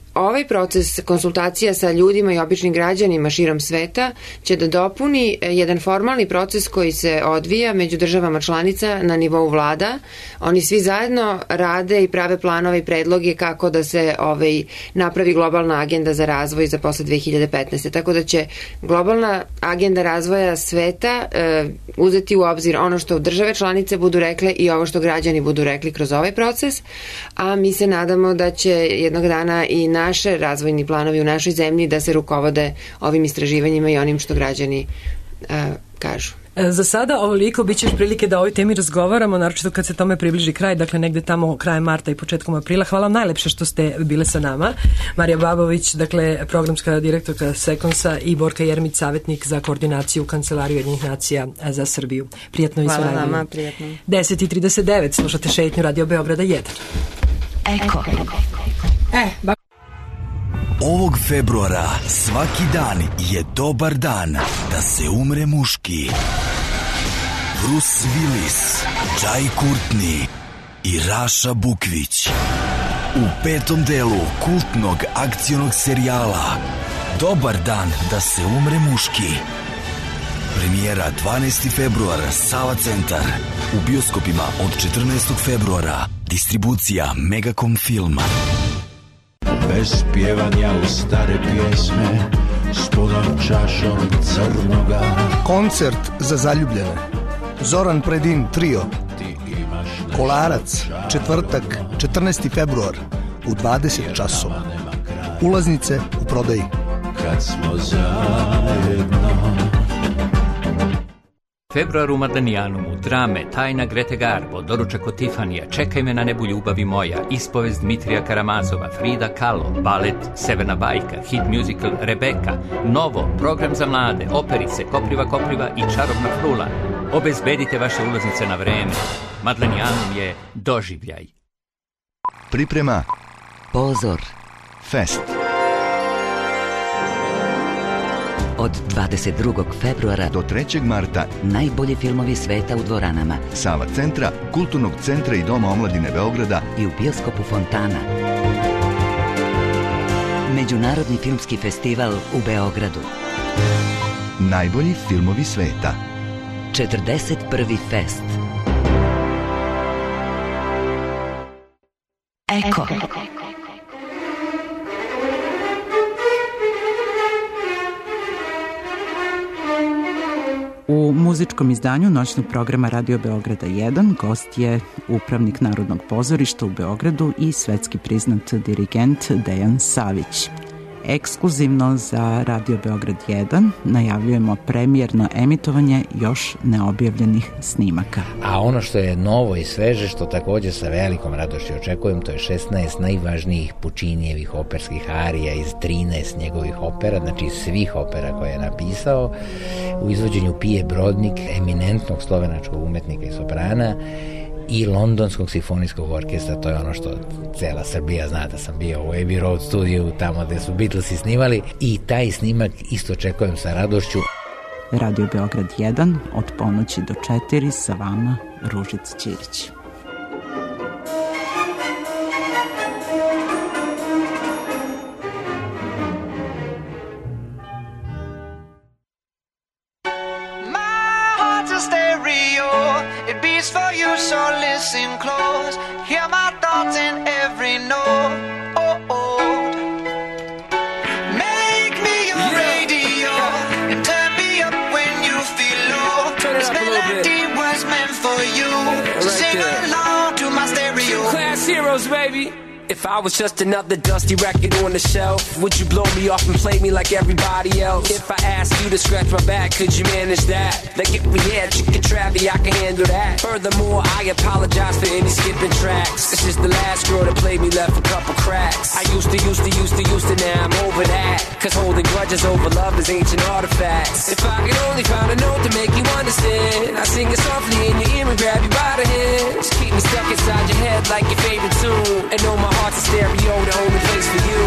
ovaj proces konsultacija sa ljudima i običnim građanima širom sveta će da dopuni jedan formalni proces koji se odvija među državama članica na nivou vlada. Oni svi zajedno rade i prave planove i predloge kako da se ovaj, napravi globalna agenda za razvoj za posle dve hiljade petnaeste. Tako da će globalna agenda razvoja sveta e, uzeti u obzir ono što države članice budu rekle i ovo što građani budu rekli kroz ovaj proces, a mi se nadamo da će jednog dana i naše razvojni planovi u našoj zemlji da se rukovode ovim istraživanjima i onim što građani uh, kažu. Za sada ovoliko bit će prilike da o ovoj temi razgovaramo, naročito kad se tome približi kraj, dakle negde tamo krajem marta i početkom aprila. Hvala vam najlepše što ste bile sa nama. Marija Babović, dakle programska direktorka Sekonsa i Borka Jermić, savjetnik za koordinaciju u Kancelariju Ujedinjenih nacija za Srbiju. Prijatno i sve najbolje. Hvala vama, prijatno. deset i trideset devet, slušate Šetnju Radio Beograda jedan. Eko. E, ba... Ovog februara svaki dan je dobar dan da se umre muški. Bruce Willis, Jai Courtney i Raša Bukvić u petom delu kultnog akcionog serijala Dobar dan da se umre muški. Premijera dvanaesti februar, Sava centar. U bioskopima od četrnaestog februara. Distribucija Megacom Filma. Bez pjevanja u stare pjesme, s punom čašom crnoga. Koncert za zaljubljene. Zoran Predin trio. Kolarac, četvrtak, četrnaesti februar u dvadeset časova. Ulaznice u prodaji. Kad smo zajedno. Februar u Madanijanumu, drame, Tajna Grete Garbo, Doručak od Tifanija, Čekaj me na nebu ljubavi moja, Ispovest Dmitrija Karamazova, Frida Kahlo, balet Severna bajka, hit musical Rebeka, Novo, program za mlade, operice, Kopriva Kopriva i Čarobna frula. Obezbedite vaše ulaznice na vreme. Madanijanum je doživljaj. Priprema Pozor Fest. Od dvadeset drugog februara do trećeg marta najbolji filmovi sveta u dvoranama Sava centra, Kulturnog centra i Doma omladine Beograda i u bioskopu Fontana. Međunarodni filmski festival u Beogradu. Najbolji filmovi sveta. četrdeset prvi fest. Eko. U muzičkom izdanju noćnog programa Radio Beograda jedan gost je upravnik Narodnog pozorišta u Beogradu i svetski priznat dirigent Dejan Savić. Ekskluzivno za Radio Beograd jedan najavljujemo premijerno emitovanje još neobjavljenih snimaka. A ono što je novo i sveže, što također sa velikom radošću očekujem, to je šesnaest najvažnijih Pučinijevih operskih arija iz trinaest njegovih opera, znači svih opera koje je napisao, u izvođenju Pije Brodnik, eminentnog slovenačkog umetnika i soprana, i Londonskog simfonijskog orkestra. To je ono što cela Srbija zna, da sam bio u Abbey Road studiju, tamo gde su Beatlesi snimali, i taj snimak isto očekujem sa radošću. Radio Beograd jedan od ponoći do četiri, sa vama Ružica Ćirić. Listen close, hear my thoughts in every note. Oh, oh. Make me your yeah. radio and turn me up when you feel low. This melody was meant for you, yeah, so right sing there. Along to my stereo. Class heroes, baby. If I was just another dusty record on the shelf, would you blow me off and play me like everybody else? If I asked you to scratch my back, could you manage that? Like if we had chicken travy, I can handle that. Furthermore, I apologize for any skipping tracks. This is the last girl that played me, left a couple cracks. I used to, used to, used to, used to, now I'm over that. Cause holding grudges over love is ancient artifacts. If I could only find a note to make you understand, I sing it softly in your ear and grab you by the hand. Just keep me stuck inside your head like your favorite tune, and know my heart's a stereo, the only place for you.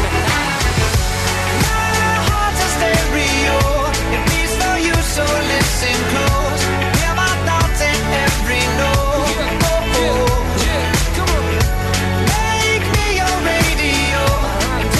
My heart's a stereo, it beats for you, so listen close. Hear my thoughts in every note. Yeah, oh, oh. Yeah, yeah, come on. Make me your radio,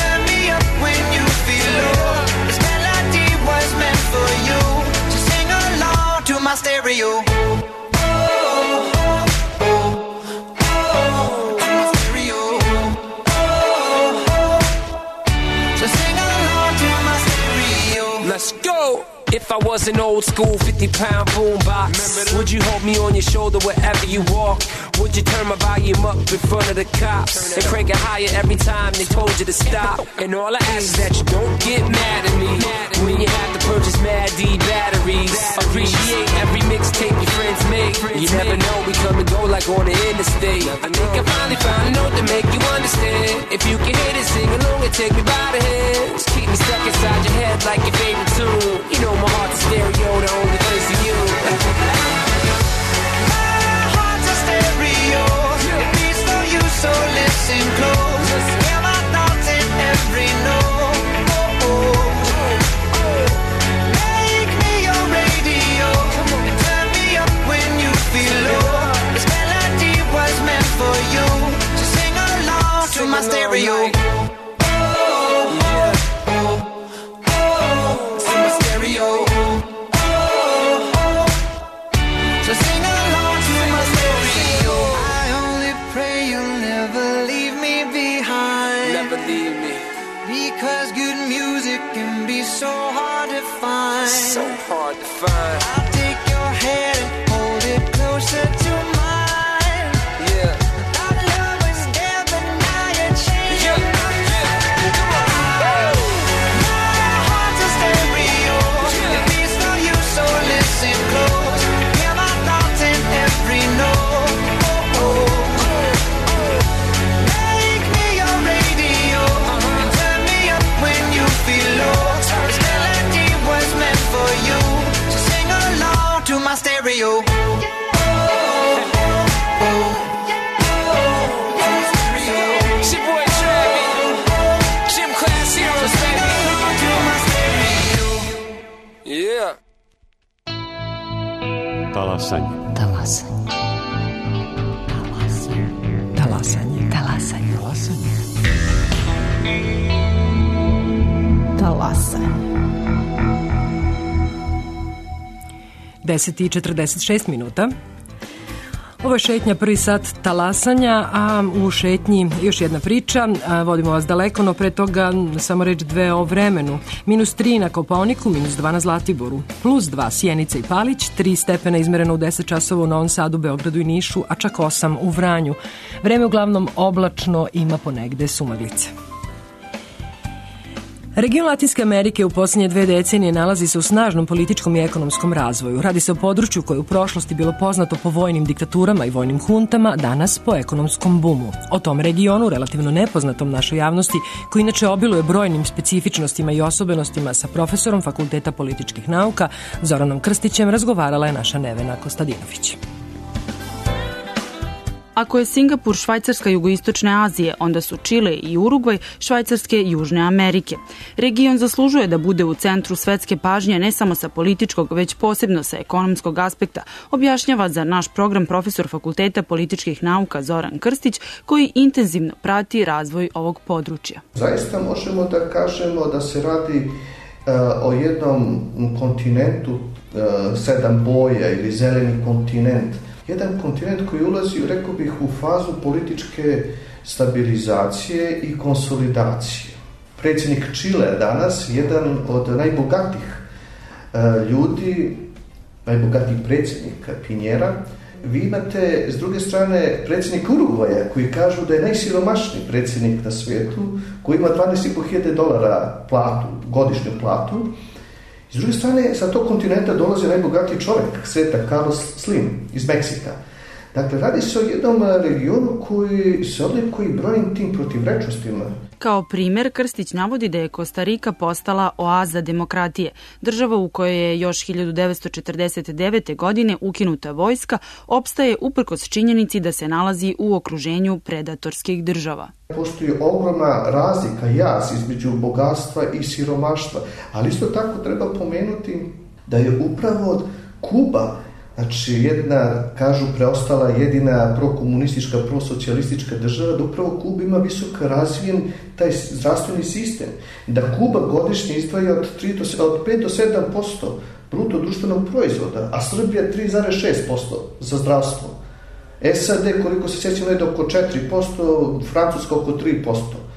if I was an old school fifty pound boombox? Would you hold me on your shoulder wherever you walk? Would you turn my volume up in front of the cops and crank it higher every time they told you to stop? And all I ask is that you don't get mad at me when you have to purchase Mad D batteries. Appreciate every mixtape your friends make. You never know, we come and go like on the interstate. I think I finally found a note to make you understand. If you can hit it, sing along and take me by the hands. Keep me stuck inside your head like your favorite tune. You know my heart's a stereo, the only place for you. It beats for you, so listen close. Hear my thoughts in every note. Oh, oh. Make me your radio and turn me up when you feel low. This melody was meant for you, so sing along to my stereo. Oh, oh, oh, oh, to my stereo. Oh, oh, so sing along to my stereo. Pray you'll never leave me behind. Never leave me. Because good music can be so hard to find. So hard to find. I'll take your hand and hold it closer to mine. Yeah. Our love was there, but now you're changing. Yeah. Yeah. Come on. My heart's a stereo. Yeah. It beats for you, so listen close. Hear my thoughts in every note. Oh, oh. To my stereo. Oh, oh, oh, oh, stereo. It's your boy Travi. Gym Class Heroes, baby. To my stereo. Yeah. Talasanje. Talasanje. Talasanje. Talasanje. Talasanje. Talasanje. Talasanje. deset i četrdeset šest minuta. Ovo je šetnja, prvi sat talasanja, a u šetnji još jedna priča. Vodimo vas daleko, no pre toga samo reč dve o vremenu. Minus tri na Kopaoniku, minus dva na Zlatiboru, plus dva Sjenica i Palić, tri stepena izmereno u deset časova u Novom Sadu, Beogradu i Nišu, a čak osam u Vranju. Vreme uglavnom oblačno, ima ponegde sumaglice. Region Latinske Amerike u posljednje dve decenije nalazi se u snažnom političkom i ekonomskom razvoju. Radi se o području koje je u prošlosti bilo poznato po vojnim diktaturama i vojnim huntama, danas po ekonomskom bumu. O tom regionu, relativno nepoznatom našoj javnosti, koji inače obiluje brojnim specifičnostima i osobenostima, sa profesorom Fakulteta političkih nauka Zoranom Krstićem razgovarala je naša Nevena Kostadinović. Ako je Singapur Švajcarska jugoistočne Azije, onda su Čile i Urugvaj Švajcarske Južne Amerike. Region zaslužuje da bude u centru svetske pažnje ne samo sa političkog, već posebno sa ekonomskog aspekta, objašnjava za naš program profesor Fakulteta političkih nauka Zoran Krstić, koji intenzivno prati razvoj ovog područja. Zaista možemo da kažemo da se radi uh, o jednom kontinentu uh, sedam boja ili zeleni kontinent. Jedan kontinent koji ulazi, rekao bih, u fazu političke stabilizacije i konsolidacije. Predsjednik Čile danas, jedan od najbogatijih uh, ljudi, najbogatijih predsjednika Pinjera. Vi imate, s druge strane, predsjednik Urugvaja, koji kažu da je najsiromašniji predsjednik na svijetu, koji ima dvanaest i po hiljade dolara platu, godišnju platu. S druge strane, sa tog kontinenta dolazi najbogatiji čovjek sveta, Carlos Slim, iz Meksika. Dakle, radi se o jednom regionu koji se odlikuje brojnim tim protivrečnostima. Kao primer, Krstić navodi da je Kostarika postala oaza demokratije. Država u kojoj je još hiljadu devetsto četrdeset devete. godine ukinuta vojska, opstaje uprkos činjenici da se nalazi u okruženju predatorskih država. Postoji ogromna razlika, jaz između bogatstva i siromaštva, ali isto tako treba pomenuti da je upravo Kuba, znači jedna, kažu, preostala jedina prokomunistička, prosocijalistička država, da upravo Kuba ima visoko razvijen taj zdravstveni sistem. Da Kuba godišnje izdvaja od, od pet do sedam posto bruto društvenog proizvoda, a Srbija tri zarez šest posto za zdravstvo. S A D, koliko se sjećamo, je oko četiri posto, Francuska oko tri posto.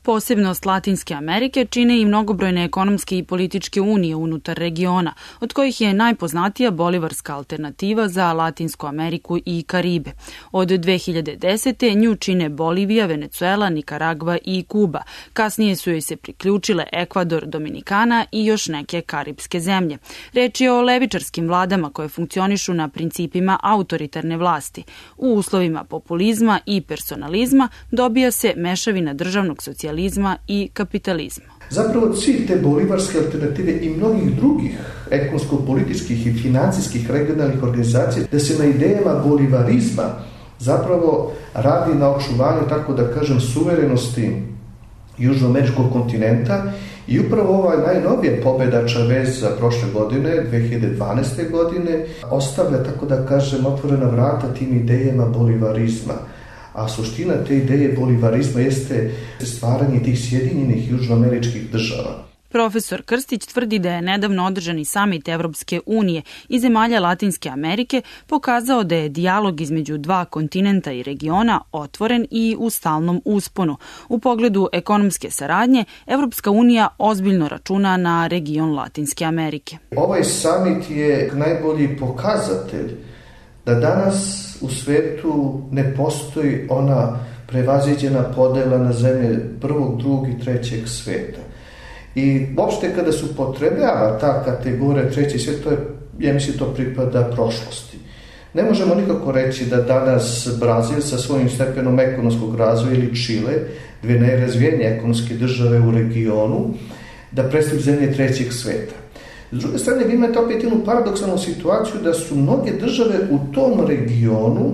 Posebnost Latinske Amerike čine i mnogobrojne ekonomske i političke unije unutar regiona, od kojih je najpoznatija Bolivarska alternativa za Latinsku Ameriku i Karibe. Od dve hiljade desete. nju čine Bolivija, Venecuela, Nikaragva i Kuba. Kasnije su joj se priključile Ekvador, Dominikana i još neke karipske zemlje. Reč je o levičarskim vladama koje funkcionišu na principima autoritarne vlasti. U uslovima populizma i personalizma dobija se mešavina državnog socijalizma i kapitalizma. Zapravo cilj te bolivarske alternative i mnogih drugih ekonomsko-političkih i financijskih regionalnih organizacija da se na idejama bolivarizma zapravo radi na očuvanju, tako da kažem, suverenosti južnoameričkog kontinenta i upravo ova najnovija pobeda Chaveza prošle godine, dve hiljade dvanaeste. godine, ostavlja, tako da kažem, otvorena vrata tim idejama bolivarizma. A suština te ideje bolivarizma jeste stvaranje tih sjedinjenih južnoameričkih država. Profesor Krstić tvrdi da je nedavno održani samit Evropske unije i zemalja Latinske Amerike pokazao da je dijalog između dva kontinenta i regiona otvoren i u stalnom usponu. U pogledu ekonomske saradnje, Evropska unija ozbiljno računa na region Latinske Amerike. Ovaj samit je najbolji pokazatelj da danas u svetu ne postoji ona prevaziđena podela na zemlje prvog, drugog i trećeg sveta. I uopšte kada se upotrebljava ta kategorija treći svijet, to je, ja mislim, to pripada prošlosti. Ne možemo nikako reći da danas Brazil sa svojim stepenom ekonomskog razvoja ili Čile, dve najrazvijenije ekonomske države u regionu, da predstavljaju zemlje trećeg sveta. S druge strane, vi imate opet jednu paradoksalnu situaciju da su mnoge države u tom regionu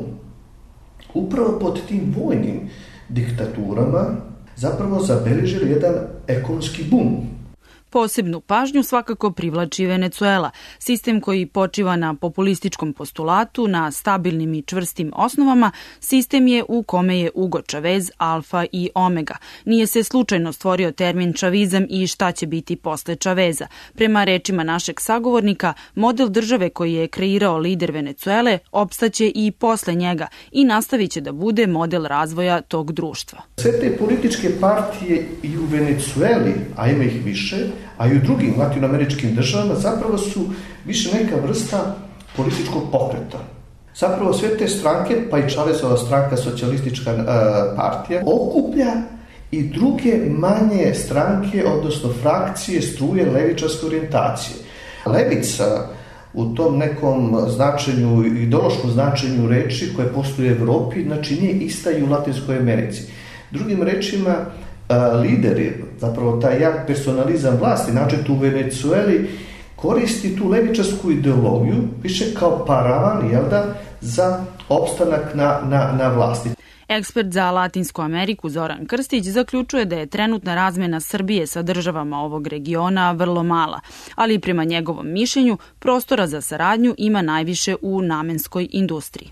upravo pod tim vojnim diktaturama zapravo zabeležili jedan ekonomski bum. Posebnu pažnju svakako privlači Venecuela, sistem koji počiva na populističkom postulatu, na stabilnim i čvrstim osnovama, sistem je u kome je Hugo Chavez alfa i omega. Nije se slučajno stvorio termin čavizam i šta će biti posle Chaveza. Prema rečima našeg sagovornika, model države koji je kreirao lider Venecuele opstaće i posle njega i nastavit će da bude model razvoja tog društva. Sve te političke partije i u Venecueli, a ima ih više, a i u drugim latinoameričkim državama zapravo su više neka vrsta političkog pokreta. Zapravo sve te stranke, pa i Chavezova stranka, socijalistička uh, partija, okuplja i druge manje stranke, odnosno frakcije, struje levičarske orijentacije. Levica u tom nekom značenju, ideološkom značenju reči koje postoji u Evropi, znači nije ista i u Latinskoj Americi. Drugim rečima, lideri, zapravo taj jak personalizam vlasti, znači tu u Venecueli, koristi tu levičarsku ideologiju više kao paravan, jel da, za opstanak na, na, na vlasti. Ekspert za Latinsku Ameriku Zoran Krstić zaključuje da je trenutna razmena Srbije sa državama ovog regiona vrlo mala, ali prema njegovom mišljenju prostora za saradnju ima najviše u namenskoj industriji.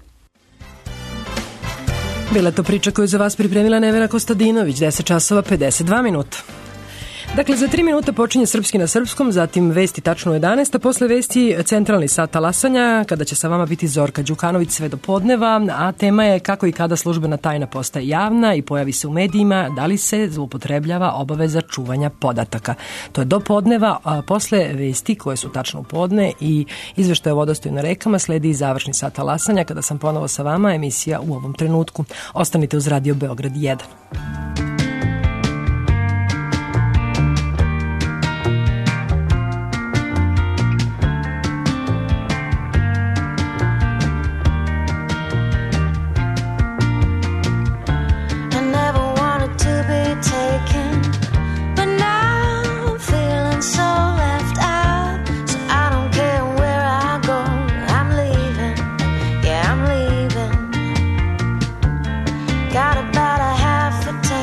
Bila to priča koju za vas pripremila Nevena Kostadinović, deset časova pedeset dva minuta. Dakle, za tri minuta počinje Srpski na srpskom, zatim vesti tačno u jedanaest, a posle vesti centralni sat talasanja, kada će sa vama biti Zorka Đukanović sve do podneva, a tema je kako i kada službena tajna postaje javna i pojavi se u medijima, da li se zloupotrebljava obaveza čuvanja podataka. To je do podneva, a posle vesti koje su tačno u podne i izveštaje o vodostaju na rekama sledi i završni sat talasanja, kada sam ponovo sa vama, emisija u ovom trenutku. Ostanite uz Radio Beograd jedan. Got about a half a tank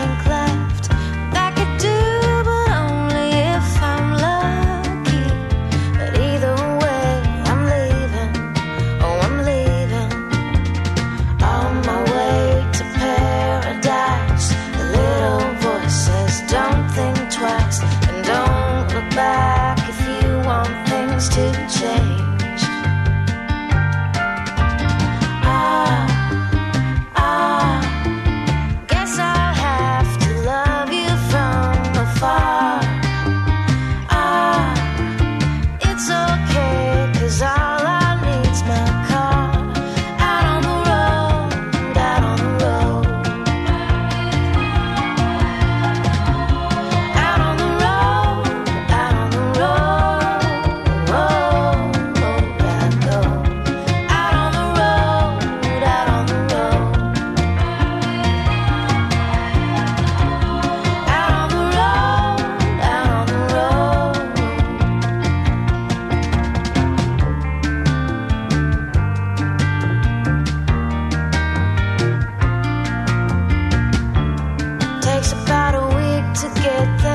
takes about a week to get there.